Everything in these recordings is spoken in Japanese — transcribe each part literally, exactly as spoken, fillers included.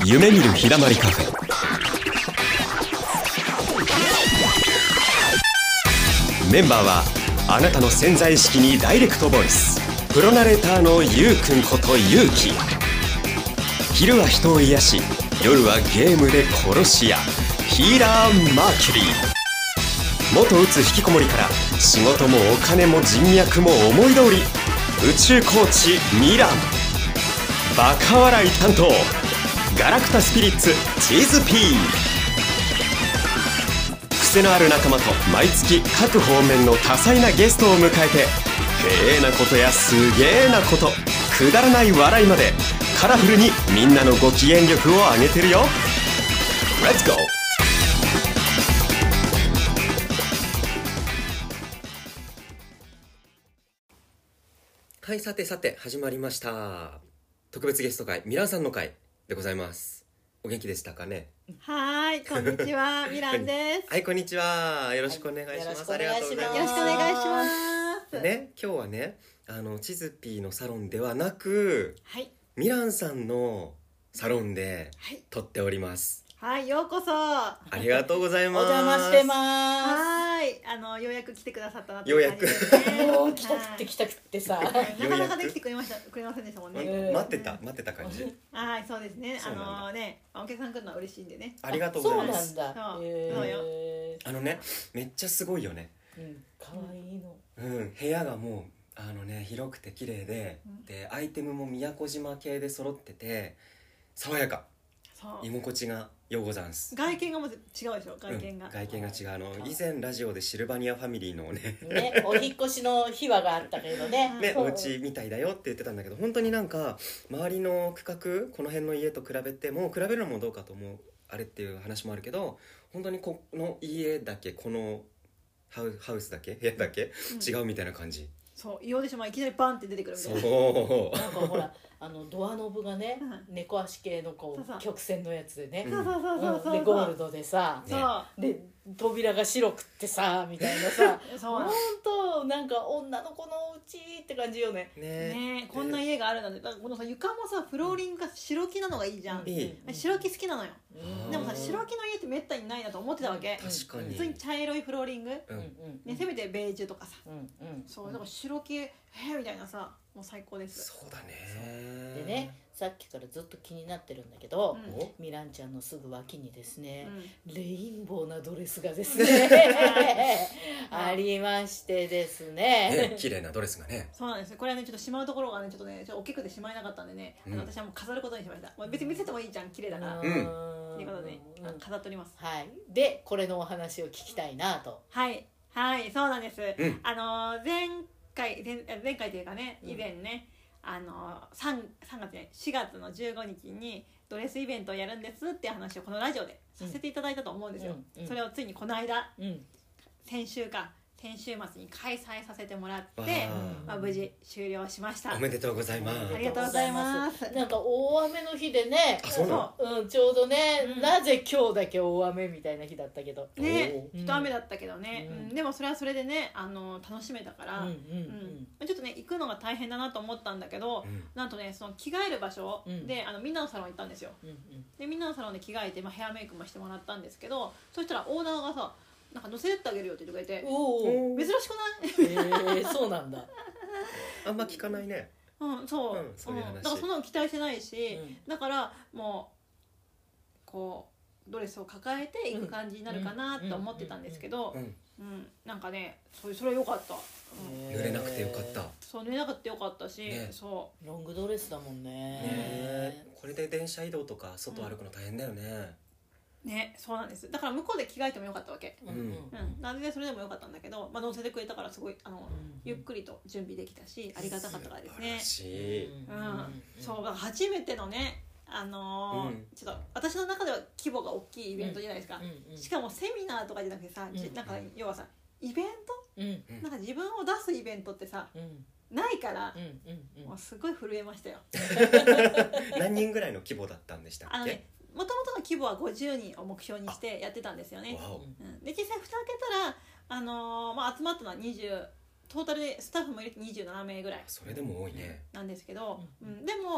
夢見るひだまりカフェ。メンバーはあなたの潜在意識にダイレクトボイス、プロナレーターのゆうくんことゆうき。昼は人を癒し、夜はゲームで殺し屋、ヒーラーマーキュリー。元打つ引きこもりから仕事もお金も人脈も思い通り、宇宙コーチミラン。バカ笑い担当ガラクタスピリッツチーズピー。癖のある仲間と毎月各方面の多彩なゲストを迎えて、へえなことやすげえなこと、くだらない笑いまでカラフルにみんなのご機嫌力を上げてるよ。レッツゴー。はい、さてさて始まりました。特別ゲスト会、ミランさんの会でございます。お元気でしたかね。 はい、こんにちは、ミランです。 はい、こんにちは。よろしくお願いします。ありがとうございます。 よろしくお願いします。 ね、今日はね、あのチズピーのサロンではなく、はい、ミランさんのサロンで撮っております。 はい、ようこそ。 ありがとうございます。 お邪魔してます。 はい、あのようやく来てくださったなってようやく。 もう来たくって来たくってさ、 なかなかできてくれましたくれませんでしたもんね。 うん、待ってた待ってた感じ。 はい、そうですね。あのね、お客さん来るのは嬉しいんでね。 ありがとうございます。 そうなんだ。 そうよ。 あのね、めっちゃすごいよね。 うん、可愛いの。 うん、部屋がもうあのね広くて綺麗で、でアイテムも宮古島系で揃ってて爽やか。居心地がようござんす。 外見がまず違うでしょ。外見が、 うん、外見が違う。あの以前ラジオでシルバニアファミリーのねね、お引越しの秘話があったけどねね、お家みたいだよって言ってたんだけど、本当になんか周りの区画、この辺の家と比べても、比べるのもどうかと思うあれっていう話もあるけど、本当にこの家だけ、このハウ、ハウスだけ、部屋だけ、うん、違うみたいな感じ。 そう、異様でしょ。まあ、いきなりバンって出てくるみたいな。 そうなんかほらあのドアノブがね、猫足系のこう曲線のやつでね、 そうそうそうそうそう、 でゴールドでさ、 ね、 で扉が白くってさみたいなさほんとなんか女の子のお家って感じよね。 ねね、こんな家があるなんて。だからこのさ床もさフローリングが白木なのがいいじゃん、うん、白木好きなのよ。でもさ白木の家ってめったにないなと思ってたわけ。 確かに普通に茶色いフローリング、うんね、せめてベージュとかさ、 うんうん、 そうだから白木えー、みたいなさ、もう最高です。 そうだね。 でね、さっきからずっと気になってるんだけど、 うん、 ミランちゃんのすぐ脇にですね、 うん、 レインボーなドレスがですねありましてですね、 ね、綺麗なドレスがね。 そうなんですよ。これはねちょっとしまうところがねちょっとねちょっと大きくてしまえなかったんでね、うん、あの私はもう飾ることにしました。まあ、別に見せてもいいじゃん、綺麗だから。うん。ということで、ね、飾っております。 はい。でこれのお話を聞きたいなと。 はいはい、そうなんです。 うん、 あの前回前前回というかね、以前ね、うん、あの 3, 3月ねしがつのじゅうごにちにドレスイベントをやるんですっていう話をこのラジオでさせていただいたと思うんですよ。うんうん、それをついにこの間、うん、先週か。先週末に開催させてもらって、まあ、無事終了しました。 おめでとうございます。 ありがとうございます。 なんか大雨の日でね、 あ、そうなの、うん、ちょうどね、うん、なぜ今日だけ大雨みたいな日だったけどね、ちょっと雨だったけどね、うんうん、でもそれはそれでね、あの楽しめたから、うんうんうん、ちょっとね行くのが大変だなと思ったんだけど、うん、なんとねその着替える場所で、うん、あのみんなのサロン行ったんですよ、うんうん、でみんなのサロンで着替えて、まあ、ヘアメイクもしてもらったんですけど、そしたらオーナーがさなんか乗せてってあげるよって言ってくれて、お珍しくない？えー、そうなんだ。 あんま聞かないね。 うん、そう、うん、 そういう話、 うん、だからそんなの期待してないし、うん、だからもうこうドレスを抱えていく感じになるかなと思ってたんですけど、うん、うん、なんかねそれそれは良かった、 うん、濡れなくてよかった。 そう、濡れなくてよかったし、ね、そうロングドレスだもんね。 ね、これで電車移動とか外歩くの大変だよね。 うん、ね、そうなんです。だから向こうで着替えてもよかったわけ、うんうん、なんでそれでもよかったんだけど、まあ、乗せてくれたからすごいあの、うんうん、ゆっくりと準備できたしありがたかったからですね。 素晴らしい、 うんうん、そうだから初めてのね、あのーうん、ちょっと私の中では規模が大きいイベントじゃないですか、うんうん、しかもセミナーとかじゃなくてさ、うん、なんか要はさイベント、うん、なんか自分を出すイベントってさ、うん、ないから、うんうんうん、もうすごい震えましたよ何人ぐらいの規模だったんでしたっけ？ あのねもともとの規模はごじゅうにんを目標にしてやってたんですよね、うん、で実際蓋開けたら、あのーまあ、集まったのはにじゅうトータルでスタッフも入れてにじゅうななめいぐらい。 それでも多いねなんですけど、うんうん、でも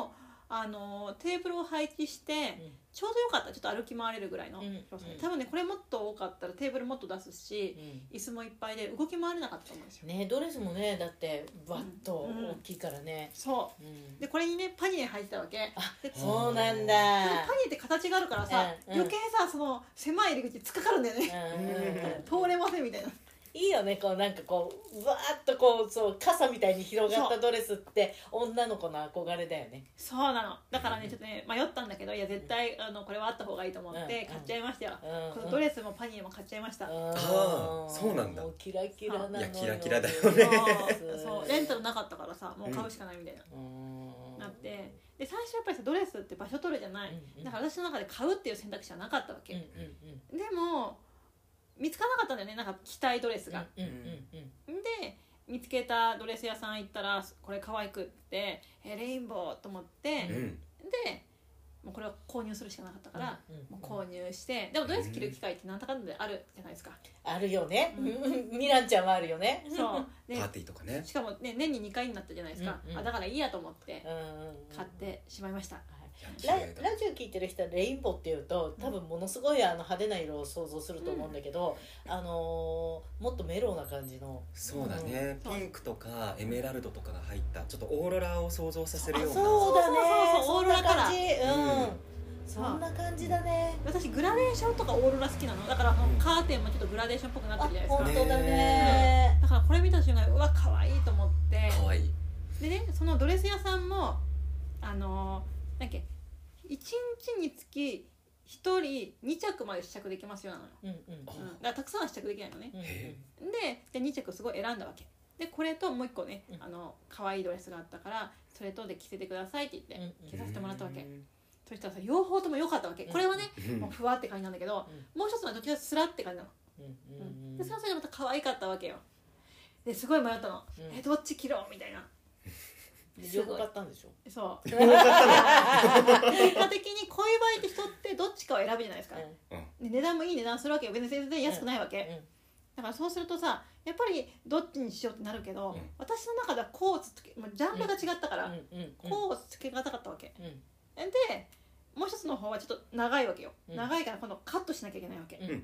あのテーブルを配置して、うん、ちょうどよかった。ちょっと歩き回れるぐらいの広さで、うん、多分ねこれもっと多かったらテーブルもっと出すし、うん、椅子もいっぱいで動き回れなかったと思うんですよね。ドレスもねだってバッと大きいからね、 うん、そう、うん、でこれにねパニエ入ってたわけ。 あ、そうなんだ。 パニエって形があるからさ、うん、余計さその狭い入り口突っかかるんだよね、うん、通れませんみたいな。 いいよね、こうなんかこうわーっとこうそう傘みたいに広がったドレスって女の子の憧れだよね。 そうなの。だからねちょっとね迷ったんだけど、いや絶対あのこれはあった方がいいと思って買っちゃいましたよ、うん、このドレスもパニエも買っちゃいました、うん、 ああそうなんだ。 もうキラキラなのよ。 いやキラキラだよね。 そうレンタルなかったからさもう買うしかないみたいな、うん、なってで最初やっぱりさドレスって場所取るじゃない、うんうん、だから私の中で買うっていう選択肢はなかったわけ、うんうんうん、でも見つからなかったんだよね、なんか着たいドレスが、うんうんうん、で見つけたドレス屋さん行ったらこれ可愛くってえレインボーと思って、うん、でもうこれを購入するしかなかったから、うんうんうん、もう購入して。でもドレス着る機会ってなんだかんだであるじゃないですか。 あるよね、うん、ミランちゃんはあるよね。 そうでパーティーとかね。 しかも、ね、年ににかいになったじゃないですか、うんうん、あだからいいやと思って買ってしまいました、 ラ, ラジオ聞いてる人はレインボーっていうと多分ものすごいあの派手な色を想像すると思うんだけど、うん、あのー、もっとメロウな感じの。 そうだね、うん、ピンクとかエメラルドとかが入ったちょっとオーロラを想像させるような。 そうだね、 オーロラカラー、 うんうん、そんな感じだね。 私グラデーションとかオーロラ好きなのだから、カーテンもちょっとグラデーションっぽくなってるじゃないですか。 本当だね、 だからこれ見た瞬間うわ可愛いと思って。 可愛いでね、そのドレス屋さんもあのー、なんだっけいちにちにつきひとりに着まで試着できますよなのよ、うんうんうん、だからたくさんは試着できないのね、うんうん、で, でに着すごい選んだわけで、これともう一個ね、うん、あの可愛いドレスがあったからそれとで着せてくださいって言って着させてもらったわけ、うんうん、そしたらさ両方とも良かったわけ。これはね、うん、もうふわって感じなんだけど、うん、もう一つのどっちかスラって感じなの、うんうん、でそれはそれでまた可愛かったわけよ。ですごい迷ったの、うん、えどっち着ろうみたいな。 両方買ったんでしょ。 そう結果的にこういう場合って人ってどっちかを選ぶじゃないですか、うん、で値段もいい値段するわけよ。別に全然安くないわけ、うんうん、だからそうするとさやっぱりどっちにしようってなるけど、うん、私の中ではこうつけジャンルが違ったから、うんうんうん、こうつけがたかったわけ、うん、でもう一つの方はちょっと長いわけよ、うん、長いから今度カットしなきゃいけないわけ、うんうんうん、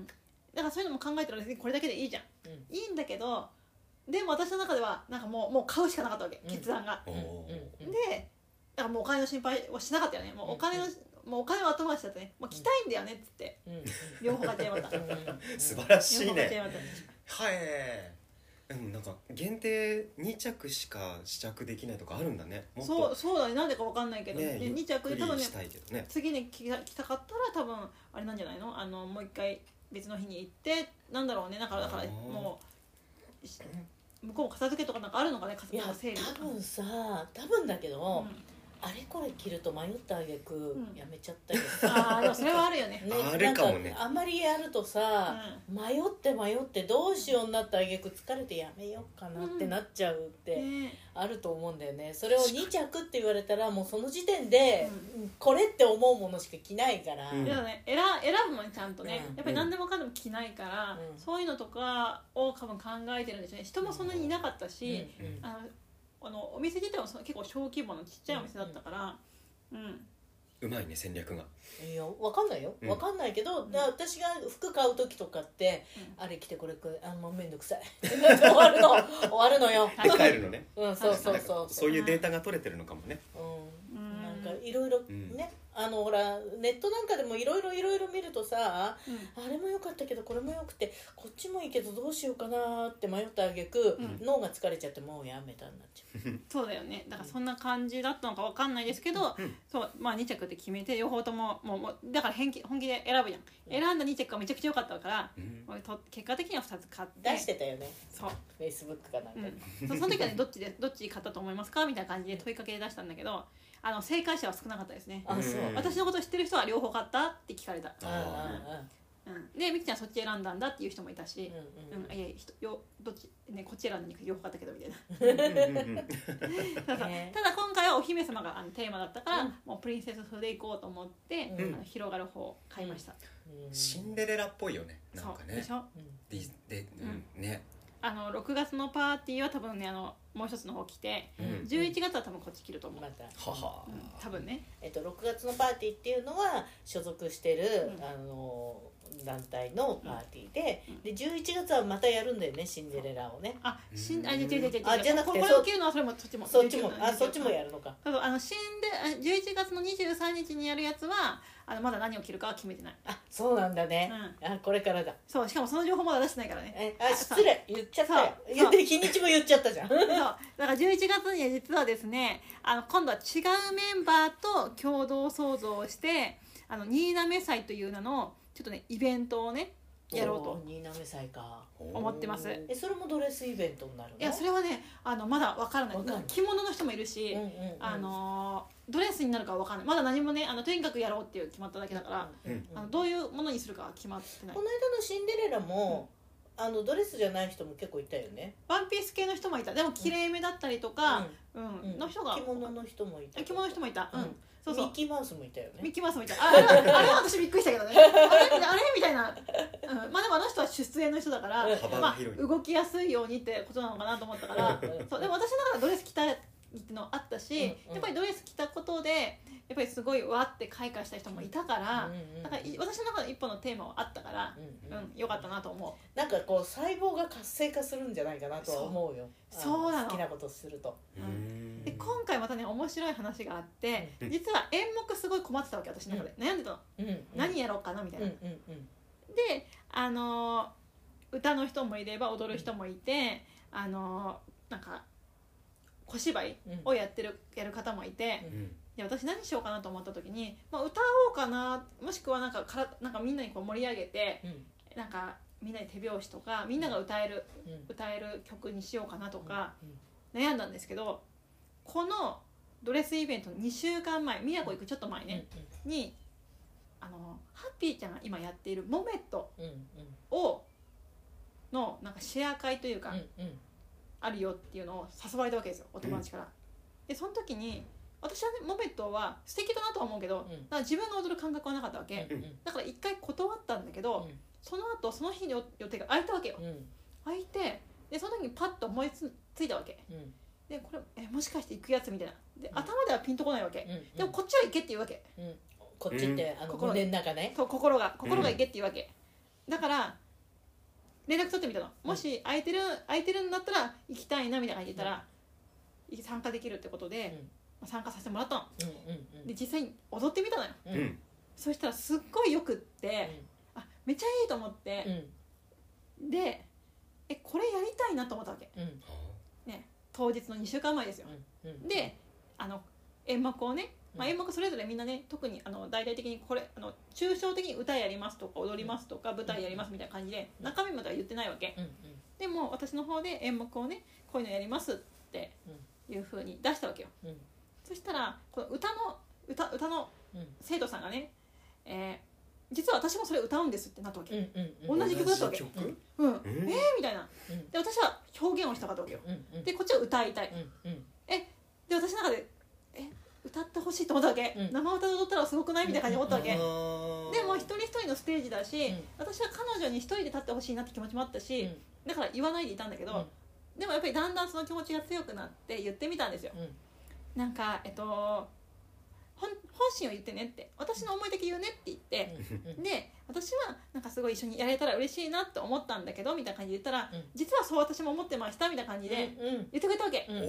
だからそういうのも考えたら別にこれだけでいいじゃん、うん、いいんだけどでも私の中ではなんかもう、もう買うしかなかったわけ、決断が、うん、でだからもうお金の心配はしなかったよね。もうお金の、うん、もうお金は後回しだったね。もう着たいんだよねっつって、うん、両方買っちゃいました素晴らしいね。はい、うん、なんか限定に着しか試着できないとかあるんだね。もっとそうそうだね、なんでか分かんないけど、ね、に着で多分ね、 ね次に着たかったら多分あれなんじゃないの、あのもう一回別の日に行ってなんだろうね。だからだからもう向こうも片付けとかなんかあるのかね。 いや整理多分さ多分だけど、うんあれこれ着ると迷ったあげくやめちゃったり、 うん、ああでもそれはあるよね。 ねあるかもね。 あんまりやるとさ、うん、迷って迷ってどうしようになったあげく疲れてやめようかなってなっちゃうってあると思うんだよね。それをに着って言われたらもうその時点でこれって思うものしか着ないから、 うん、でもね選ぶもんちゃんとね、うん、やっぱり何でもかんでも着ないから、うん、そういうのとかを多分考えてるんですよね。人もそんなにいなかったし、うんうん、あのあのお店自体は結構小規模のちっちゃいお店だったから、うん、うん、 うまいね戦略が。 いや分かんないよ、分かんないけど、うん、だ私が服買う時とかって、うん、あれ着てこれこれあんまめんどくさい終わるの終わるのよで帰るのね。 うんそうそうそうそういうデータが取れてるのかもね。 うん、なんかいろいろね、あのほらネットなんかでもいろいろいろいろ見るとさ、うん、あれも良かったけどこれも良くてこっちもいいけどどうしようかなって迷ったあげく、うん、脳が疲れちゃってもうやめたになっちゃうそうだよね。だからそんな感じだったのか分かんないですけど、うん、そうまあに着って決めて両方とももうもうだから本気本気で選ぶじゃん、うん、選んだに着がめちゃくちゃ良かったから、うん、と結果的にはふたつ買って出してたよね。 そうフェイスブックかなんか、 うん、そ, その時はねどっちでどっち買ったと思いますかみたいな感じで問いかけで出したんだけど、あの正解者は少なかったですね。 あ、そう。 私のこと知ってる人は両方買ったって聞かれた。 あうんうん、でみきちゃんそっち選んだんだっていう人もいたし、うんうんうん、いや人よどっちねこっち選んだに両方買ったけどみたいなた, だただ今回はお姫様があのテーマだったから、うん、もうプリンセス風で行こうと思って、うん、あの広がる方を買いました、 うん、シンデレラっぽいよねなんかね。 そうでしょ。 でで、うん、ねあのろくがつのパーティーは多分ねあのもう一つの方来て、うん、じゅういちがつは多分こっち来ると思う、またはは、うん、多分ね、 えっと、ろくがつのパーティーっていうのは所属してる、うん、あの団体のパーティーで、うん、でじゅういちがつはまたやるんだよねシンデレラをね。 あ、シンあ違う違う違う違う。 あじゃなくてこれを切るのはそれもそっちもそっちもあそっちもやるのか。 あのシンデじゅういちがつのにじゅうさんにちにやるやつはあのまだ何を切るかは決めてない。 あ、そうなんだね。うん、あこれからだ。 そうしかもその情報まだ出してないからね。 えあ失礼言っちゃったよ。言って日にちも言っちゃったじゃん。そうだからじゅういちがつには実はですねあの今度は違うメンバーと共同創造をしてあの新滑祭という名のちょっとねイベントをねやろうと新滑祭か思ってます。 えそれもドレスイベントになるの？ いやそれはねあのまだ分からない。着物の人もいるし、うんうんうん、あのドレスになるかは分からない。まだ何もねあのとにかくやろうっていう決まっただけだから、うんうんうん、あのどういうものにするかは決まってない。 この間のシンデレラも、うん、あのドレスじゃない人も結構いたよね。 ワンピース系の人もいた。でもきれいめだったりとか、うんうんうん、の人が着物の人もいた。 着物の人もいた。うん。そうそうミッキーマウスもいたよね。 ミッキーマウスもいた。あれあれは私びっくりしたけどね。あれあれみたいな、うん、まあでもあの人は出演の人だから、まあ、動きやすいようにってことなのかなと思ったからそうでも私の中でドレス着たいってのあったし、うんうん、やっぱりドレス着たことでやっぱりすごいわって開花した人もいたから、うんうん、なんか私の中で一歩のテーマはあったから、うんうんうん、よかったなと思う。 なんかこう細胞が活性化するんじゃないかなとは思うよ。 そうなの。 好きなことすると。 うんで今回またね面白い話があって、うん、実は演目すごい困ってたわけ私の中で、うん、悩んでたの、うんうん、何やろうかなみたいな、うんうんうん、であのー、歌の人もいれば踊る人もいて、あのー、なんか小芝居をやってる、うん、やる方もいて、うん、で私何しようかなと思った時に、まあ、歌おうかなもしくはなんかからなんかみんなにこう盛り上げて、うん、なんかみんなに手拍子とかみんなが歌える、うん、歌える曲にしようかなとか悩んだんですけど、このドレスイベントのにしゅうかんまえ宮古行くちょっと前ね、うんうん、にあのハッピーちゃんが今やっているモメットをのなんかシェア会というか、うんうん、あるよっていうのを誘われたわけですよお友達から、うん、でその時に私はねモメットは素敵だなとは思うけど、うん、なんか自分が踊る感覚はなかったわけ、うんうん、だから一回断ったんだけど、うん、その後その日の予定が空いたわけよ、うん、空いてでその時にパッと思いついたわけ、うんでこれえもしかして行くやつみたいなで、うん、頭ではピンとこないわけ、うんうん、でもこっちは行けって言うわけ、うん、 こっちって、うん、あの胸の中ねそう心が心が行けって言うわけ、うん、だから連絡取ってみたの、うん、もし空いてる空いてるんだったら行きたいなみたいな感じで言ったら、うん、参加できるってことで、うん、参加させてもらったの、うんうんうん、で実際に踊ってみたのよ、うん、そしたらすっごいよくって、うん、あめっちゃいいと思って、うん、でえこれやりたいなと思ったわけ、うんね当日のにしゅうかんまえですよ、うんうん、であの演目をね、まあ、演目それぞれみんなね特にあの大々的にこれあの抽象的に歌やりますとか踊りますとか舞台やりますみたいな感じで中身までは言ってないわけ、うんうん、でも私の方で演目をねこういうのやりますっていう風に出したわけよ、うん、そしたらこの歌の 歌, 歌の生徒さんがね、えー実は私もそれ歌うんですってなったわけ、うんうんうん、同じ曲だったわけ、うんうん、えー、みたいな、うん、で私は表現をしたかったわけよ、うんうん、でこっちは歌いたい、うんうん、えで私の中でえ歌ってほしいと思ったわけ、うん、生歌で踊ったらすごくないみたいな感じで思ったわけ、うん、でも一人一人のステージだし、うん、私は彼女に一人で立ってほしいなって気持ちもあったし、うん、だから言わないでいたんだけど、うん、でもやっぱりだんだんその気持ちが強くなって言ってみたんですよ、うん、なんかえっと本心を言ってねって私の思いだけ言うねって言って、うん、で私はなんかすごい一緒にやれたら嬉しいなって思ったんだけどみたいな感じで言ったら、うん、実はそう私も思ってましたみたいな感じで言ってくれたわけ、うん、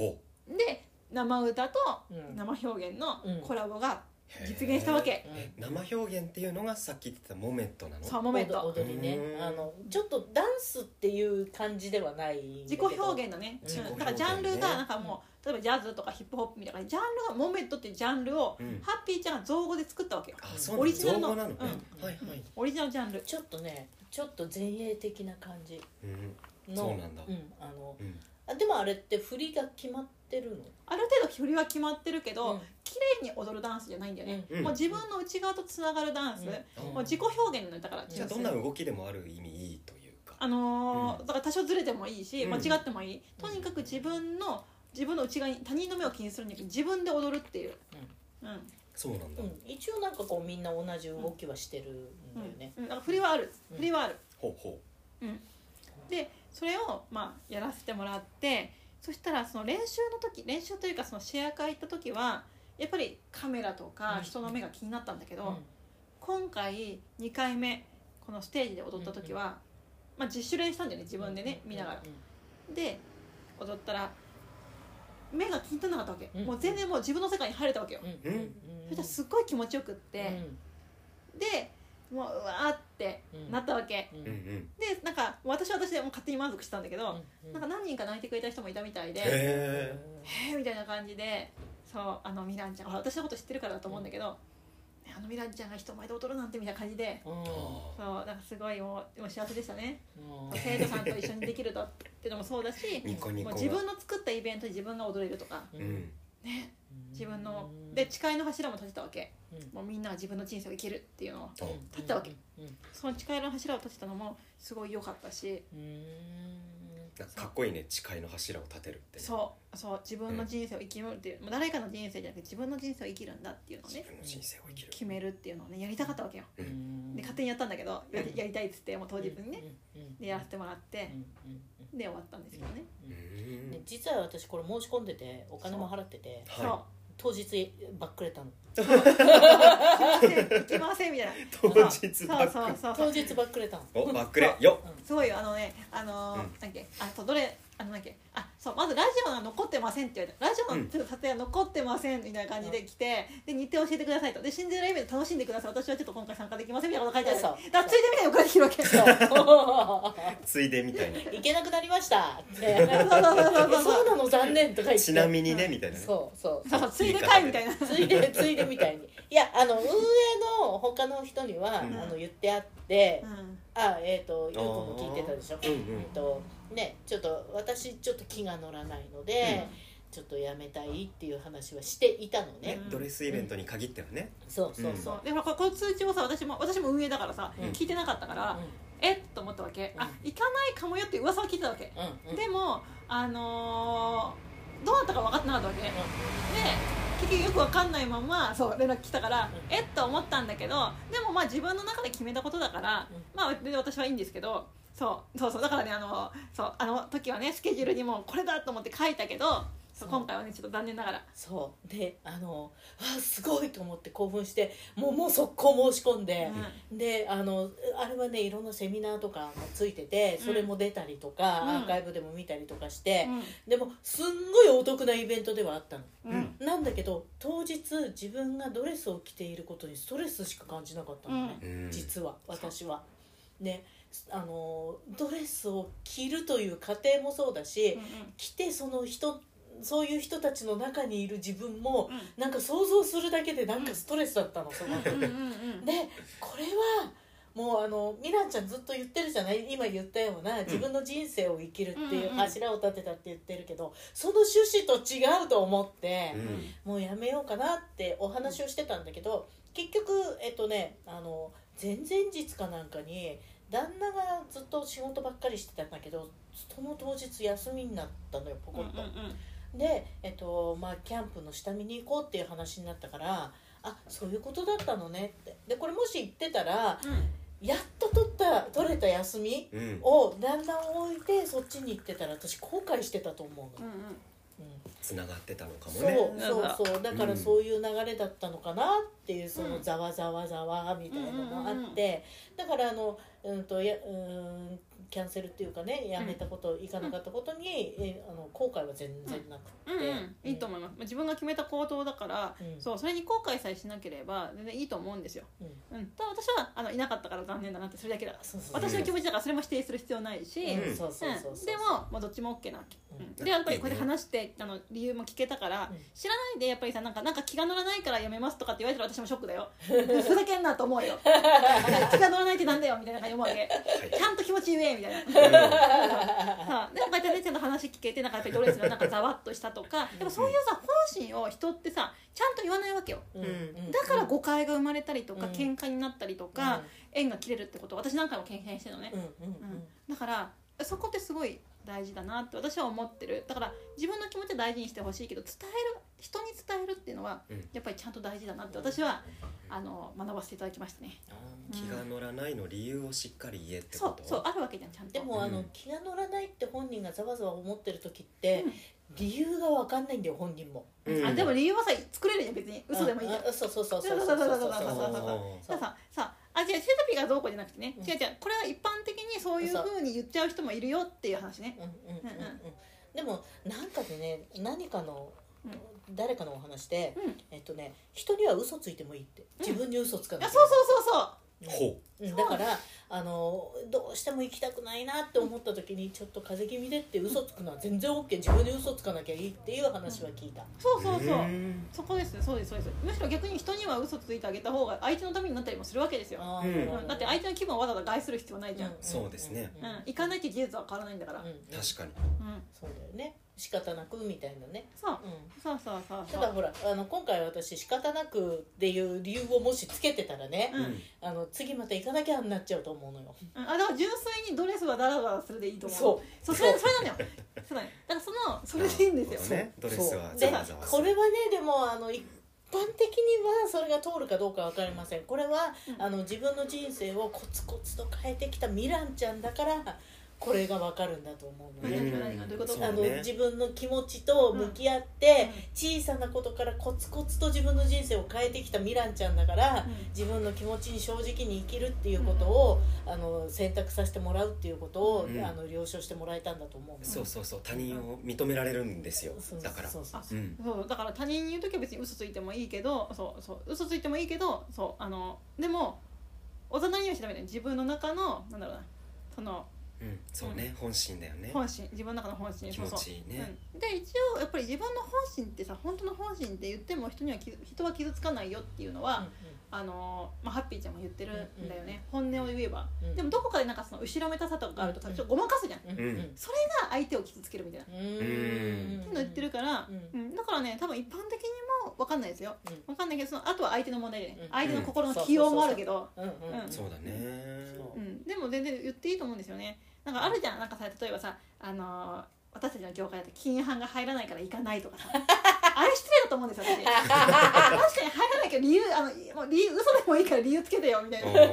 で生歌と生表現のコラボが実現したわけ、 うん、生表現っていうのがさっき言ってたモメントなの？ そうモメント踊りねあのちょっとダンスっていう感じではない自己表現のね、うん、だからジャンルがなんかもう、うん、例えばジャズとかヒップホップみたいなジャンルがモメントっていうジャンルを、うん、ハッピーちゃんが造語で作ったわけよ、 うん、 オリジナルの、 造語なのね、うんはいはい、 オリジナルジャンルちょっとねちょっと前衛的な感じの、 うん、そうなんだ、 うんあのうん、あでもあれって振りが決まってるの？ ある程度振りは決まってるけど、うん、綺麗に踊るダンスじゃないんだよね、うん、もう自分の内側とつながるダンス、うん、もう自己表現だから、 じゃあどんな動きでもある意味いいというか、 あのーうん、だから多少ずれてもいいし、間違ってもいい、とにかく自分の自分の内側に他人の目を気にするんじゃなくて自分で踊るっていう、 うんうん、そうなんだ、 うん、一応なんかこうみんな同じ動きはしてるんだよね、 うんうん、だから振りはある、振りはある、 ほうほう、うん、でそれをまあやらせてもらって、そしたらその練習の時練習というかそのシェア会行った時はやっぱりカメラとか人の目が気になったんだけど、うん、今回にかいめこのステージで踊った時は、うんうん、まあ、自主練したんだよね自分でね、見ながら、うん、で踊ったら目が気にならなかったわけ、うん、もう全然もう自分の世界に入れたわけよ、うんうん、そしたらすっごい気持ちよくって、うん、でもううわーってなったわけ、うん、でなんか私は私でも勝手に満足したんだけど、うん、なんか何人か泣いてくれた人もいたみたいで、へーみたいな感じで、そうあのミランちゃん私のこと知ってるからだと思うんだけど、うん、あのミランちゃんが人前で踊るなんてみたいな感じで、うん、そうなんかすごいもう、もう幸せでしたね、うん、生徒さんと一緒にできるとっていうのもそうだしニコニコもう自分の作ったイベントで自分が踊れるとか、うん、ね、自分ので誓いの柱も立てたわけ、うん、もうみんなが自分の人生を生きるっていうのを立てたわけ、うんうん、その誓いの柱を立てたのもすごい良かったし、うーんかっこいいね、誓いの柱を立てるって、ね、 そうそう自分の人生を生きるっていう、うん、誰かの人生じゃなくて自分の人生を生きるんだっていうのをね、 自分の人生を生きる決めるっていうのをねやりたかったわけよ、うん、で勝手にやったんだけど、うん、や, やりたいっつってもう当日にね、うん、でやらせてもらって、うん、で終わったんですけどね、 うん、実は私これ申し込んでてお金も払ってて、 そう、はい、 当日ばっくれたの行きませんみたいな当日ばっくれ当日ばっくれたのおばっくれよっすごいよあのねあのーうん、なんだっけあとどれあのなんだっけあそうまずラジオが残ってませんって言われたラジオの撮影が残ってませんみたいな感じで来て、うん、で日程教えてくださいとでシンデレライベント楽しんでください私はちょっと今回参加できませんみたいなこと書いてあるだからついでみたいに送られてきるわけついでみたいな行けなくなりましたってそうなの残念とか言ってちなみにねみたいなねそうそうそうついでかいみたいなついでついでみたいにいやあの運営の他の人には、うん、あの言ってあって、うん、あえっ、ー、とゆうくんも聞いてたでしょ、うんうん、えっとねちょっと私ちょっと気が乗らないので、うん、ちょっとやめたいっていう話はしていたのね、 うん、ドレスイベントに限ってはね、 うん、そうそうそう、 うん、でもこの通知をさ私も私も運営だからさ、うん、聞いてなかったから、うん、えっと思ったわけ、うん、あ行かないかもよって噂を聞いてたわけ、うんうん、でもあのー、どうなったか分かってなかったわけ、うん、で結局よく分かんないままそう連絡来たから、うん、えっと思ったんだけどでもまあ自分の中で決めたことだから、うん、まあ私はいいんですけどそうそうそうだからねあのそうあの時はねスケジュールにもこれだと思って書いたけどそう今回はねちょっと残念ながらそうであのあすごいと思って興奮してもうもう速攻申し込んで、うん、であのあれはねいろんなセミナーとかもついててそれも出たりとか、うん、アーカイブでも見たりとかして、うん、でもすんごいお得なイベントではあったの、うん、なんだけど当日自分がドレスを着ていることにストレスしか感じなかったのね、うん、実は私はねあのドレスを着るという過程もそうだし、うんうん、着てその人そういう人たちの中にいる自分も、うん、なんか想像するだけでなんかストレスだったの、うん、そのでこれはもうあのミランちゃんずっと言ってるじゃない今言ったような自分の人生を生きるっていう柱を立てたって言ってるけど、その趣旨と違うと思って、うん、もうやめようかなってお話をしてたんだけど結局えっとねあの前々日かなんかに旦那がずっと仕事ばっかりしてたんだけどその当日休みになったのよポコッと、うんうんうん、で、えっとまあ、キャンプの下見に行こうっていう話になったからあそういうことだったのねってでこれもし行ってたら、うん、やっと取った取れた休みを旦那を置いてそっちに行ってたら私後悔してたと思うの、うんうんつながってたのかもねそうそうそうだからそういう流れだったのかなっていうそのざわざわざわみたいなのもあってだからあのうんとやうんキャンセルっていうかねやめたこと、うん、行かなかったことに、うん、えあの後悔は全然なくて、うんうんうん、 いいと思います自分が決めた行動だから、うん、そうそれに後悔さえしなければ全然いいと思うんですよ、うんうん、ただ私はあのいなかったから残念だなってそれだけだそうそう私の気持ちだからそれも否定する必要ないしでも、まあ、どっちも OK なわけ、うん、でやっぱりこうやって話してあの理由も聞けたから、うん、知らないでやっぱりさなんか、なんか気が乗らないからやめますとかって言われたら私もショックだよふざけんなと思うよ気が乗らないってなんだよみたいな感じで思うわけちゃんと気持ち言えみたいな、うん、でもこうやってねちゃんと話聞けてなんかやっぱりドレスがなんかざわっとしたとかやっぱそういうさ本心を人ってさちゃんと言わないわけよ、うん、だから誤解が生まれたりとか、うん、喧嘩になったりとか、うん、縁が切れるってことを私なんかも経験してるのね、うんうんうん、だからそこってすごい大事だなって私は思ってる。だから自分の気持ちは大事にしてほしいけど、伝える人に伝えるっていうのはやっぱりちゃんと大事だなって私はあの学ばせていただきましたね。 気が乗らないの理由をしっかり言えってこと。 そうそう、あるわけじゃんちゃんと。 でもあの、うん、気が乗らないって本人がざわざわ思ってる時って、うん、理由が分かんないんだよ本人も、 うん、あでも理由はさ作れるじゃん別に嘘でもいいじゃん。 そうそうそうそうそうそうそうそうそうそうそうささあ、じゃあセザピがどうこうじゃなくてね、うん、違う違う、これは一般的にそういう風に言っちゃう人もいるよっていう話ね。 でもなんかでね、何かの、うん、誰かのお話で、うん、えっとね、人には嘘ついてもいいって、自分に嘘つかない、 うん、そうそうそうそう。 ほうだからあのどうしても行きたくないなって思った時にちょっと風邪気味でって嘘つくのは全然 OK、 自分で嘘つかなきゃいいっていう話は聞いた、うん、 そうそうそう、そこです、そうですそうです。むしろ逆に人には嘘ついてあげた方が相手のためになったりもするわけですよ、うん、だって相手の気分をわざわざ害する必要ないじゃん、うん、 そうですね、 うん、行かないって事実は変わらないんだから、うん、 確かに、 うん、 そうだよね、仕方なくみたいなね。 そう、うん、そうそうそうそう。 ただほらあの今回私仕方なくっていう理由をもしつけてたらね、うん、あの次また行かなきゃになっちゃうと思うのよ、 うん、あだから純粋にドレスはダラダラするでいいと思う。そうそう、それそれなんだよそうだね、だからそのそれでいいんですよ、 ね、ドレスはザワザワする。 これはねでもあの一般的にはそれが通るかどうか分かりません。これは、うん、あの自分の人生をコツコツと変えてきたミランちゃんだからこれが分かるんだと思うので、うん、あの自分の気持ちと向き合って、うん、小さなことからコツコツと自分の人生を変えてきたミランちゃんだから、うん、自分の気持ちに正直に生きるっていうことを、うん、あの選択させてもらうっていうことを、うん、あの了承してもらえたんだと思う、うん、 そうそうそう、他人を認められるんですよ、うん、だからそうそうそう、うん、そうだから他人に言うときは別に嘘ついてもいいけど、そうそう嘘ついてもいいけど、そうあのでもおざなりにはしちゃダメだよ。自分の中のなんだろうな、そのうん、そうね、うん、本心だよね。 本心、自分の中の本心、 気持ちいいね、 うん、で一応やっぱり自分の本心ってさ、本当の本心って言っても人には人は傷つかないよっていうのは、うんうん、あのまあ、ハッピーちゃんも言ってるんだよね、うんうん、本音を言えば、うん、でもどこかでなんかその後ろめたさとかがあるとさ、ちょっとごまかすじゃん、うんうん、それが相手を傷つけるみたいな、うん、っていうの言ってるから、うんうん、だからね多分一般的にも分かんないですよ、うん、分かんないけど、そのあとは相手の問題でね、うん、相手の心の気温もあるけど、 そうだね、 うん、でも全然言っていいと思うんですよね。なんかあるじゃん、なんかさ、例えばさ、あのー、私たちの業界だと金販が入らないから行かないとかさあれ失礼だと思うんですよ私確かに入らないけど理由、あのもう理由嘘でもいいから理由つけてよみたいな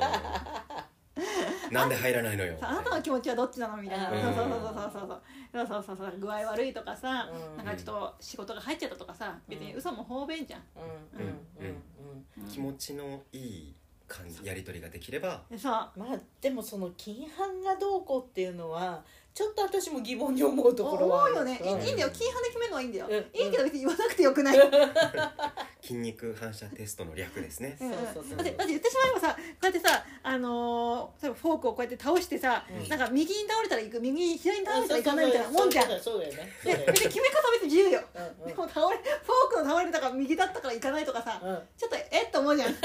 なんで入らないのよ、 あなたの気持ちはどっちなのみたいな、そうそうそうそうそうそうそうそうそう、具合悪いとかさ、なんかちょっと仕事が入っちゃったとかさ、別に嘘も方便じゃん、 気持ちのいい感じやり取りができれば、 そう、 まあでもその金販がどうこうっていうのはちょっと私も疑問に思うところは思うよね、うん、いいんだよ、金販で決めるのはいいんだよ、うん、いいけど別に言わなくてよくない筋肉反射テストの略ですね、 うんうん、だってだって言ってしまえばさ、こうやってさ、あのー、フォークをこうやって倒してさ、うん、なんか右に倒れたら行く、右に左に倒れたら行かないみたいなもんじゃん。 そうだよね、 別に決め方は別に自由よ、うんうん、でも倒れフォークの倒れたから右だったから行かないとかさ、うん、ちょっとえっと思うじゃん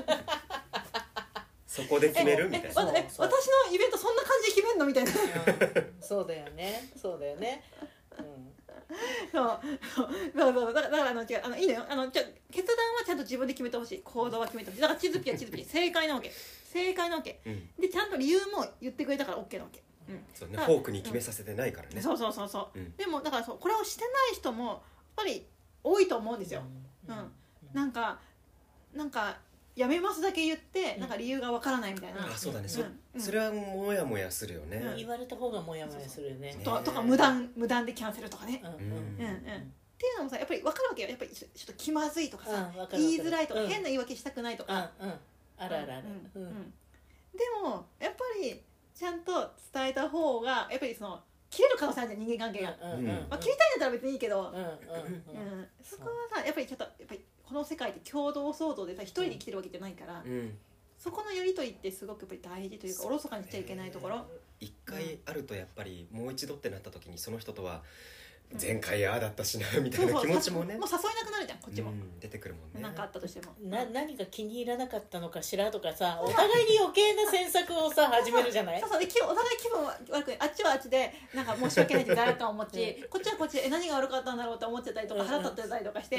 そこで決めるみたいな、 私のイベントそんな感じで決めるのみたいな、 うん、そうだよね、そうだよね、うん、 そうそうそう、だから、だからあの違う、あのいいのよ、あのじゃ決断はちゃんと自分で決めてほしい、行動は決めてほしい、だから地図ピは地図ピ正解なわけ、正解なわけ、うん、でちゃんと理由も言ってくれたから OK なわけ、 うん、そうね、フォークに決めさせてないからね、 うん、そうそうそうそう、うん、でもだからそうこれをしてない人もやっぱり多いと思うんですよ、うん、うん、なんかなんかやめますだけ言って、うん、なんか理由がわからないみたいな、 あ、そうだね、そ, うん、それはもやもやするよね、 うん、言われた方がもやもやするよね、 と, とか無断無断でキャンセルとかね、うんうんうんうん、っていうのもさやっぱり分かるわけよ、やっぱりちょっと気まずいとかさ、うん、言いづらいとか、うん、変な言い訳したくないとか、うんうん、 あるあるある、 うんうんうん、でもやっぱりちゃんと伝えた方がやっぱりその切れる可能性あるじゃん、人間関係が、うんうんうん、まあ、切りたいんだったら別にいいけど、うんうんうんうん、そこはさやっぱりちょっとやっぱりこの世界って共同創造でさ一人で生きてるわけじゃないから、うん、そこのやりとりってすごくやっぱり大事というか、おろそかにしちゃいけないところ、 一回あるとやっぱりもう一度ってなった時にその人とは前回ああだったしなみたいな気持ちもね、 もう誘えなくなるじゃんこっちも、うん、 出てくるもんね、 何かあったとしてもな何か気に入らなかったのかしらとかさ、お互いに余計な詮索をさ始めるじゃない、 そうそうでお互い気分は悪く、あっちはあっちでなんか申し訳ないって罪悪感を持ちこっちはこっちでえ何が悪かったんだろうって思っちゃったりとか、腹立ってたりとかして、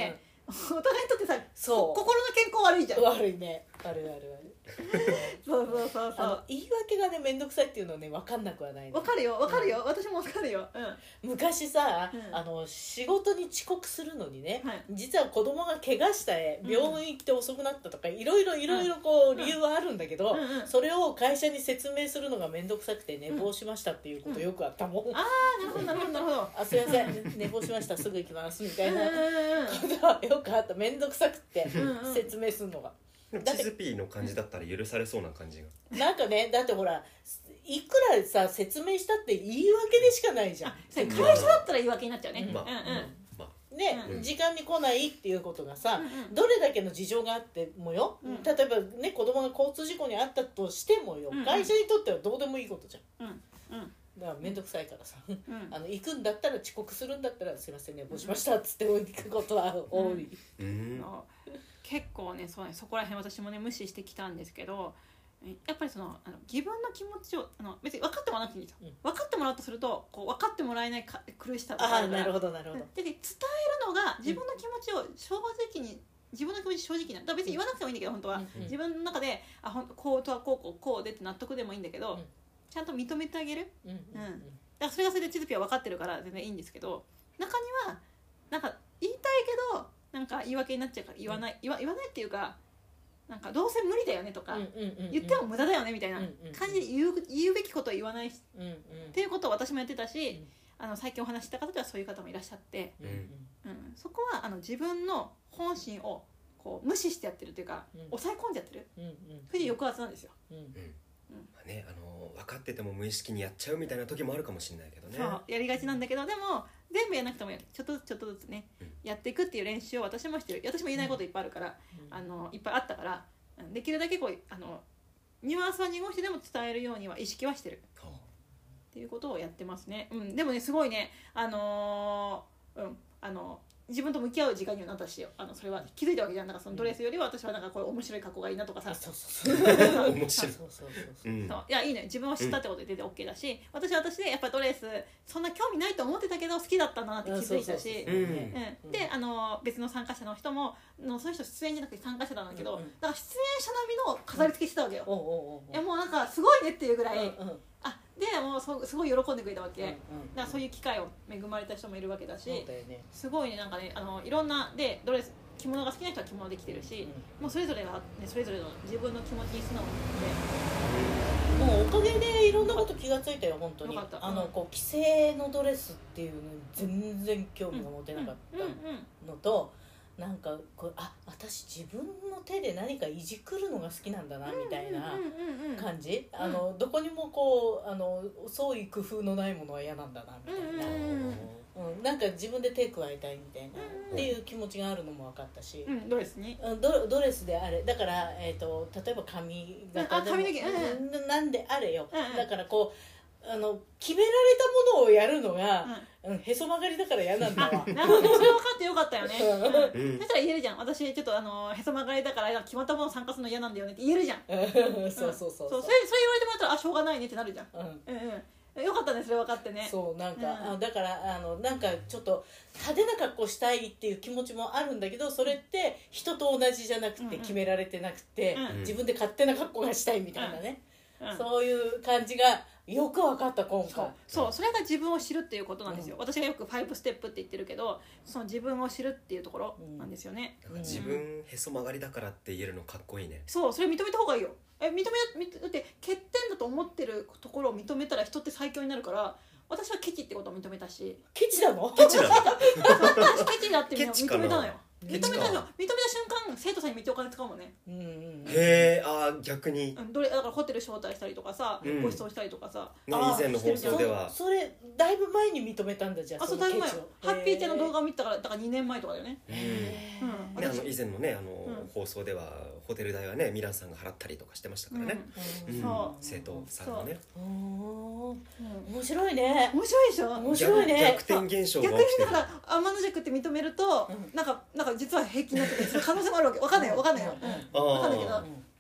お互いにとってさそう心の健康悪いじゃん。 悪いね、悪い悪い悪いそうそうそうそう。 言い訳がね面倒くさいっていうのはね分かんなくはないね。 分かるよ分かるよ、うん、私も分かるよ、 うん、昔さ、 うん、 あの仕事に遅刻するのにね、 はい、 実は子供が怪我したえ病院行って遅くなったとか、いろいろいろいろこう理由はあるんだけど、 うんうんうん、 それを会社に説明するのが面倒くさくて寝坊しましたっていうことよくあったもん、うんうん、ああなるほどなるほどなるほどあすいません寝坊しましたすぐ行きますみたいなことはよくあった。面倒くさくて説明するのが。 チズピーの感じだったら許されそうな感じがなんかね、だってほらいくらさ説明したって言い訳でしかないじゃん。 会社だったら言い訳になっちゃうね、 うん、 まあ、うんうんまあね、うん、時間に来ないっていうことがさ、 うんうん、 どれだけの事情があってもよ、うん、例えばね子供が交通事故に遭ったとしてもよ、うんうん、会社にとってはどうでもいいことじゃん、うんうん、だから面倒くさいからさ、うん、あの行くんだったら遅刻するんだったらすいません寝坊しましたっつって行くことは多い、うんうん結構ね そ, ねそこら辺私もね無視してきたんですけど、やっぱりそのあの自分の気持ちをあの別に分かってもらわなくていいんですよ、うん、分かってもらうとするとこう分かってもらえないか苦しさとかあるから、 あなるほどなるほど。 で伝えるのが自分の気持ちを正直に、自分の気持ち正直なだから別に言わなくてもいいんだけど本当は、うん、自分の中であほんこうとはこうこうこうでって納得でもいいんだけど、うん、ちゃんと認めてあげる、うんうんうん、だからそれがそれでチズピは分かってるから全然いいんですけど、中にはなんか言いたいけどなんか言い訳になっちゃうから言わない、うん、言わ、言わないっていうかなんかどうせ無理だよねとか、うんうんうんうん、言っても無駄だよねみたいな感じで言う、言うべきことを言わない、うんうん、っていうことを私もやってたし、うん、あの最近お話した方ではそういう方もいらっしゃって、うんうん、そこはあの自分の本心をこう無視してやってるというか、うん、抑え込んじゃってる、うんうん、それで抑圧なんですよ、うんうんまあね、あの分かってても無意識にやっちゃうみたいな時もあるかもしれないけどね。 そうやりがちなんだけど、でも全部やらなくてもちょっとずつちょっとずつね、うん、やっていくっていう練習を私もしてる。私も言えないこといっぱいあるから、うん、あのいっぱいあったからできるだけこうあのニュアンスは濁してでも伝えるようには意識はしてる、うん、っていうことをやってますね、うん、でもねすごいねあのー、うんあの自分と向き合う時間にはなったし、あのそれは気づいたわけじゃん。なんかそのドレスよりは私はなんかこう面白い格好がいいなとかさ、 そうそうそう面白いそうそうそう、うん、そういやいいね、自分を知ったってことで全然 OK だし、私は私でやっぱドレスそんな興味ないと思ってたけど好きだったんだなって気づいたし、であの別の参加者の人ものその人出演じゃなくて参加者なんだけど、うんうん、だから出演者並みの飾り付けしてたわけよ、うん、おうおうおういやもうなんかすごいねっていうぐらい、うんうん、あでもうそすごい喜んでくれたわけ、うんうん、だからそういう機会を恵まれた人もいるわけだし、 だよね、すごいねなんかねあのいろんなでドレス着物が好きな人は着物できてるし、うん、もうそれぞれが、ね、それぞれの自分の気持ちに素直になって、もうおかげでいろんなこと気がついたよ本当に。あのこう既製のドレスっていうのに全然興味が持てなかったのと、なんかこうあ私自分の手で何かいじくるのが好きなんだなみたいな感じ、あのどこにもこうあの創意工夫のないものは嫌なんだなみたいな、うん、なんか自分で手加えたいみたいなっていう気持ちがあるのも分かったし、 うん、ドレスにド, ドレスであれだから、えー、と例えば髪型でも、うん、なんであれよ、うん、だからこうあの決められたものをやるのが、うんうん、へそ曲がりだから嫌なんだわ。なるほどね、それ分かってよかったよね、うん、そしたら言えるじゃん、私ちょっとあのへそ曲がりだから決まったもの参加するの嫌なんだよねって言えるじゃんそうそうそうそう、 それそれ言われてもらったらあしょうがないねってなるじゃん、うんうんうん、よかったねそれ分かってね。 そうなんか、うん、あだからあのなんかちょっと派手な格好したいっていう気持ちもあるんだけど、それって人と同じじゃなくて、うんうん、決められてなくて、うん、自分で勝手な格好がしたいみたいなね、うんうん、そういう感じがよく分かった今回。 そう、そうそれが自分を知るっていうことなんですよ、うん、私がよくファイブステップって言ってるけど、その自分を知るっていうところなんですよね、 うん、自分へそ曲がりだからって言えるのかっこいいね。 そうそれ認めた方がいいよ。え認めだって欠点だと思ってるところを認めたら人って最強になるから、私はケチってことを認めたし。 ケチなの？ ケチなの？ 私ケチだって認めたのよ。認めたの認めた瞬間生徒さんにめっちゃお金使うもんね、うんうん、 へえ、あ逆にどれだからホテル招待したりとかさ、うん、ご馳走したりとかさ、 ね、以前の放送ではそ, それだいぶ前に認めたんだじゃあ。 あそうだいぶ前よ。ハッピーちゃんの動画を見たからだからにねんまえとかだよね。 へー、うんね、あの以前のねあの、うん、放送ではホテル代はねミランさんが払ったりとかしてましたからね、うんうん、そう生徒さんがね。 お面白いね。 面白いでしょ。面白いね。 逆転現象が起きてる。 逆にだから天の弱って認めると、うん、なんかなんか実は平気になってて可能性もあるわけ。わかんないよわかんないよ、うん、わかんないけど、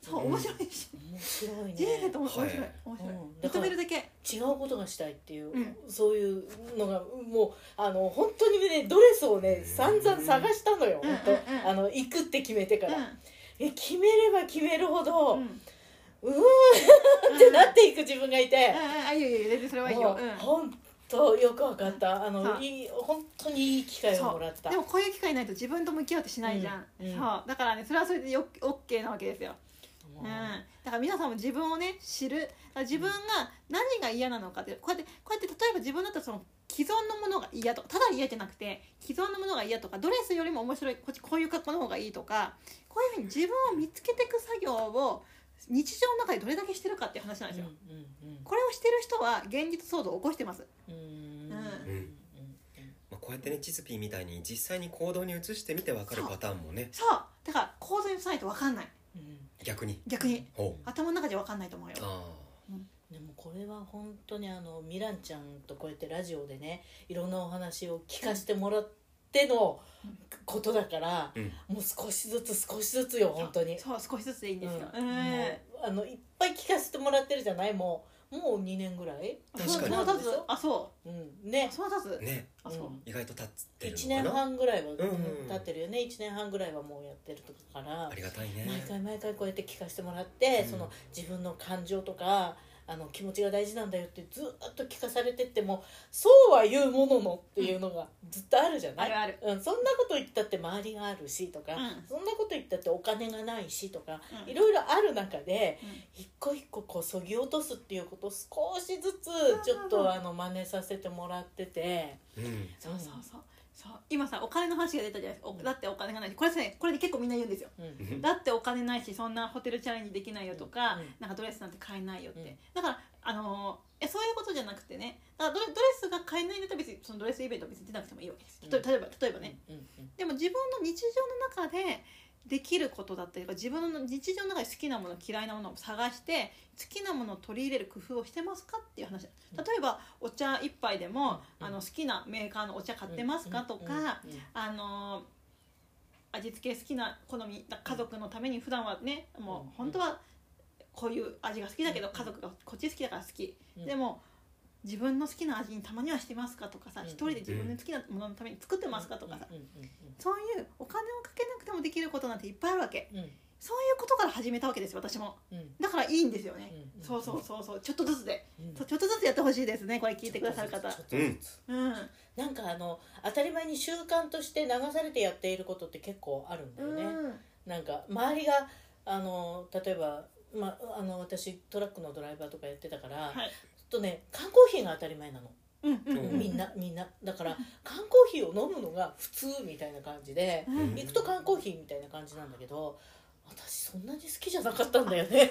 そう面白いし、 面白いね。 人生って面白い、 はい面白い、 うん認めるだけ違うことがしたいっていう、 うん、 そういうのがもうあの本当にねドレスをね散々探したのよ、 うん、 本当、 うんうんうん、 あの行くって決めてから、 うん、 え決めれば決めるほど、 ううんーんってなっていく自分がいて、 うん、あいいよいいよ全然それはいいよ、 もううん、 本当よく分かった。あのそういい本当にいい機会をもらった。 でもこういう機会ないと自分と向き合うってしないじゃん、 うんうん、 そうだからねそれはそれでよ OK なわけですよ、うん、 うんだから皆さんも自分をね知る、だから自分が何が嫌なのかってこうやってこうやって例えば自分だったらその既存のものが嫌とかただ嫌じゃなくて既存のものが嫌とかドレスよりも面白いこっちこういう格好の方がいいとかこういうふうに自分を見つけていく作業を日常の中でどれだけしてるかっていう話なんですよ、 うんうんうん、 これをしてる人は現実騒動を起こしてます。 うんうんうんまあ、こうやってねチズピーみたいに実際に行動に移してみて分かるパターンもね、 そうだから行動に移さないと分かんない、 うん、 逆に逆にほう頭の中じゃ分かんないと思うよ。 あでもこれは本当にあのミランちゃんとこうやってラジオでねいろんなお話を聞かせてもらってのことだから、 うん、 もう少しずつ少しずつよ本当に。 そう少しずつでいいんですよ、 うんうん、 もうあのいっぱい聞かせてもらってるじゃない。もうもうにねんぐらい確かにそんな経つあそう、 うんねそんな経つねあそう、 うん、 意外と経ってるのかな。 いちねんはんぐらいは、 うんうん経ってるよね。いちねんはんぐらいはもうやってるからありがたいね。 毎回毎回こうやって聞かせてもらって、 うん、 その自分の感情とかあの気持ちが大事なんだよってずっと聞かされてってもそうは言うもののっていうのがずっとあるじゃない、 あるある、 うん、そんなこと言ったって周りがあるしとか、 うん、 そんなこと言ったってお金がないしとか、 うん、 いろいろある中で、 うん、 一個一個こうそぎ落とすっていうことを少しずつちょっとあの真似させてもらってて、 うん、 そうそうそうそう今さお金の話が出たじゃないですか、うん、だってお金がないしこれさ、ね、これで結構みんな言うんですよ、うん、だってお金ないしそんなホテルチャレンジできないよとか、うん、なんかドレスなんて買えないよって、うん、だからあのー、そういうことじゃなくてねだからドレスが買えないんだったら別にそのドレスイベントは別に出なくてもいいわけです、うん、例えば例えばね、うんうんうん、でも自分の日常の中でできることだったり自分の日常の中で好きなもの嫌いなものを探して好きなものを取り入れる工夫をしてますかっていう話。例えばお茶一杯でも、うん、あの好きなメーカーのお茶買ってますかとか、あの味付け好きな好み家族のために普段はねもう本当はこういう味が好きだけど家族がこっち好きだから好き、でも自分の好きな味にたまにはしてますかとかさ、うん、一人で自分の好きなもののために作ってますかとかさ、うんうんうんうん、そういうお金をかけなくてもできることなんていっぱいあるわけ、うん、そういうことから始めたわけです私も、うん、だからいいんですよね、うんうん、そうそうそうそうちょっとずつで、うん、ちょっとずつやってほしいですねこれ聞いてくださる方。 うん、なんかあの当たり前に習慣として流されてやっていることって結構あるんだよね、うん、なんか周りがあの例えば、ま、あの私トラックのドライバーとかやってたから、はいとね、缶コーヒーが当たり前なの、うんうんうん、みんなみんなだから缶コーヒーを飲むのが普通みたいな感じで、うん、行くと缶コーヒーみたいな感じなんだけど私そんなに好きじゃなかったんだよね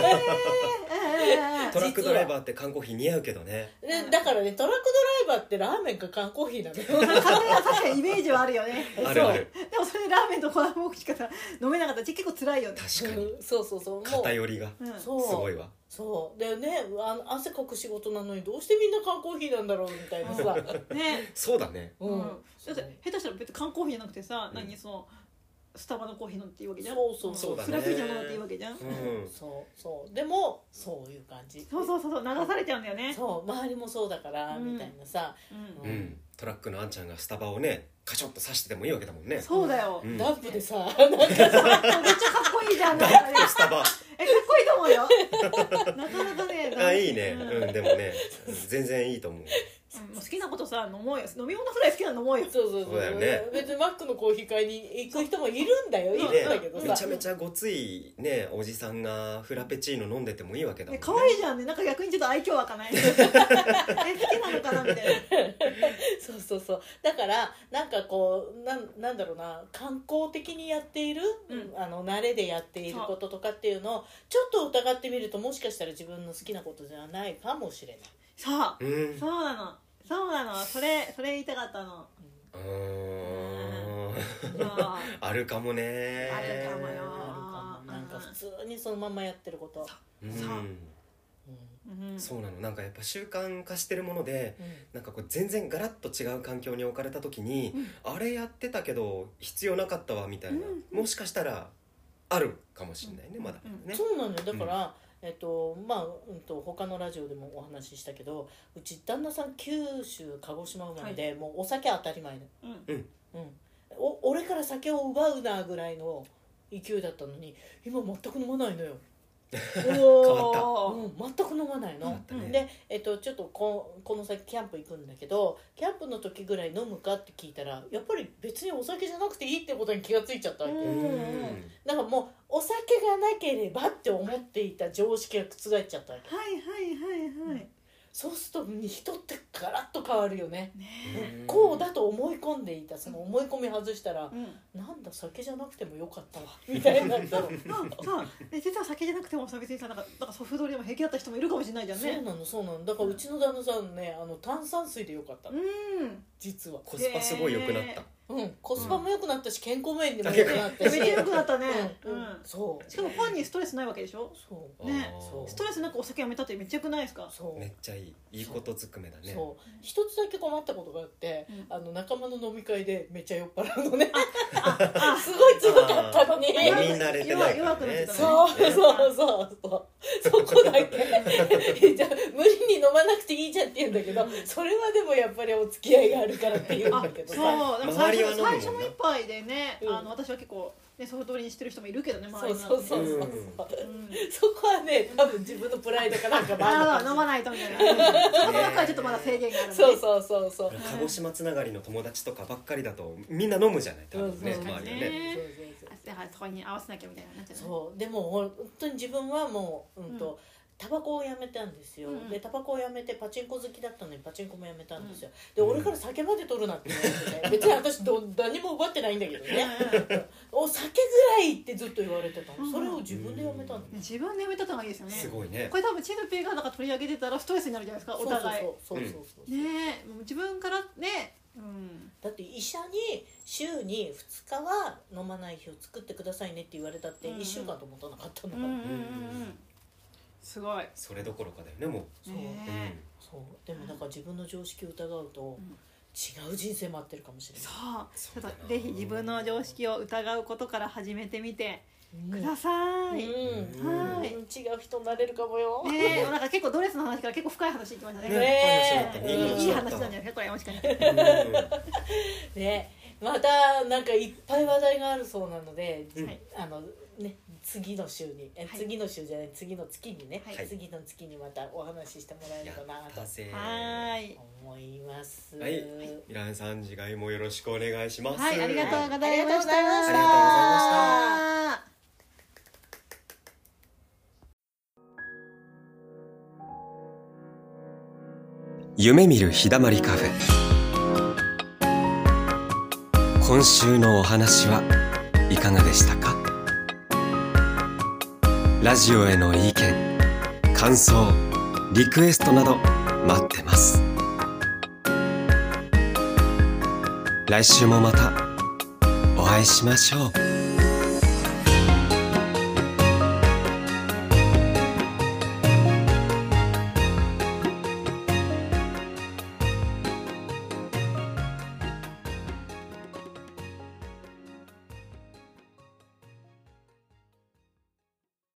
トラックドライバーって缶コーヒー似合うけどね。 でだからねトラックドライバーってラーメンか缶コーヒーなのよ確かにイメージはあるよねあるある。 でもそれラーメンとコーヒーしかさ飲めなかったら結構辛いよね。 確かに、 うん、そうそうそう偏りが、うん、すごいわ。 そうでねあの汗かく仕事なのにどうしてみんな缶コーヒーなんだろうみたいなさねそうだね、 うん、だって下手したら別に缶コーヒーじゃなくてさ、うん、何そのスタバのコーヒー飲んでいいわけじゃん。 そうそうそう、 フラペチーノ飲んでいいわけじゃん、うん、 そうそうでもそういう感じそうそうそうそう流されちゃうんだよね。 そう周りもそうだから、うん、みたいなさ、 うんうん、トラックのあんちゃんがスタバをねカチョッと刺しててもいいわけだもんね。 そうだよ、 うん、ダンプでさなんかさめっちゃかっこいいじゃんなんかねスタバえかっこいいと思うよなかなかねあいいね、うん、でもね全然いいと思う。 うん、好きなことさ飲もうよ飲み物くらい好きなの飲もうよ。 そうそうそう、 そうだよね。 別にマックのコーヒー買いに行く人もいるんだよいるんだけどさ、 めちゃめちゃごついねおじさんがフラペチーノ飲んでてもいいわけだもんね。 可愛いじゃんね。なんか逆にちょっと愛嬌湧かないえ好きなのかなみたいなそうそうそうだからなんかこうなんなんだろうな観光的にやっている、うん、あの慣れでやっていることとかっていうのをちょっと疑ってみるともしかしたら自分の好きなことじゃないかもしれない。 そう、うん、そうなのそうなのそれそれ言いたかったの。 うーんあるかもね。 あるかもよ。 あるかも。なんか普通にそのままやってること。 そう、うんうん、そうなの。なんかやっぱ習慣化してるもので、うん、なんかこう全然ガラッと違う環境に置かれた時に、うん、あれやってたけど必要なかったわみたいな、うん、もしかしたらあるかもしれないね、まだね。 そうなのよ。だから、えっとまあ、うんと他のラジオでもお話ししたけど、うち旦那さん九州鹿児島生まれで、もうお酒当たり前で、 うんうん、お俺から酒を奪うなぐらいの勢いだったのに、今全く飲まないのよ。 おうん、全く飲まないの、ね、で、えっと、ちょっとここの先キャンプ行くんだけど、キャンプの時ぐらい飲むかって聞いたら、やっぱり別にお酒じゃなくていいってことに気がついちゃったわけ。だからもうお酒がなければって思っていた常識が覆っちゃったわけ。 はいはいはいはい、うん、 そうすると人ってガラッと変わるよね。 ね、 こうだと思い込んでいたその思い込み外したら、 うん、 なんだ酒じゃなくてもよかったわみたいになったの。 え実は酒じゃなくてもさ、別にさ、なんかなんかソフトでも平気だった人もいるかもしれないじゃんね。 そうなのそうなの。だからうちの旦那さんね、あの炭酸水でよかったの、うん、実はコスパすごい良くなった。 うん、コスパも良くなったし、健康面でも良くなったし、 めっちゃ良くなったね。 うんうん、そうしかも本人ストレスないわけでしょ。 そうね、ストレスなくお酒やめたってめっちゃ良くないですか。 そうめっちゃいい、いいことずくめだね。 そう一つだけ困ったことがあって、うん、あの仲間の飲み会でめっちゃ酔っ払うのね。すごい強かったのに、 飲み慣れてないからね。 そうそうそうそうそこだけじゃあ無理に飲まなくていいじゃんって言うんだけど、それはでもやっぱりお付き合いがあるからって言うんだけどさ。 そう、最初最初の一杯でね、あの私は結構ね、ソフトドリンクしてる人もいるけどね、周りに。 そうそうそうそう、うん、そこはね、多分自分のプライドかなんかもある飲まないとみたいな。そこばっかりちょっとまだ制限がある。 そうそうそうそう。 鹿児島つながりの友達とかばっかりだとみんな飲むじゃない、多分ね、周りはね。 だからそこに合わせなきゃみたいななっちゃう。 そう、でも本当に自分はもううんと。タバコをやめたんですよ、うん、でタバコをやめてパチンコ好きだったのにパチンコもやめたんですよ、うん、で俺から酒まで取るなって言われてね、別に私ど何も奪ってないんだけどねお酒ぐらいってずっと言われてたの、それを自分でやめたの、うん、 自分でやめたのがいいですよね。 すごいね。 これ多分チーズペイがなんか取り上げてたらストレスになるじゃないですか、お互い。 そうそうそうそうねえ、もう自分からね、うん、 だって医者に週にふつかは飲まない日を作ってくださいねって言われたっていっしゅうかんともたなかったんだから、うんうんうんうん、 すごい。 それどころかだよね、もう。 そう、うん、そうでもなんか自分の常識を疑うと、うん、違う人生待ってるかもしれない。 そう、ちょっとぜひ自分の常識を疑うことから始めてみてください。うん、はい、 違う人になれるかもよ。 ね、なんか結構ドレスの話から結構深い話いきましたね。 ね、 いい話なんじゃないですかこれ、もしかして。 ね、またなんかいっぱい話題があるそうなので、はい、あのね、次の週に、え、はい、次の週じゃない次の月にね、はい、次の月にまたお話ししてもらえればなとはい思います。 はい、ミランさん次回もよろしくお願いします。 はい、ありがとうございました。 ありがとうございました。 ありがとうございました。夢見る日だまりカフェ、今週のお話はいかがでしたか？ラジオへの意見、感想、リクエストなど待ってます。来週もまたお会いしましょう。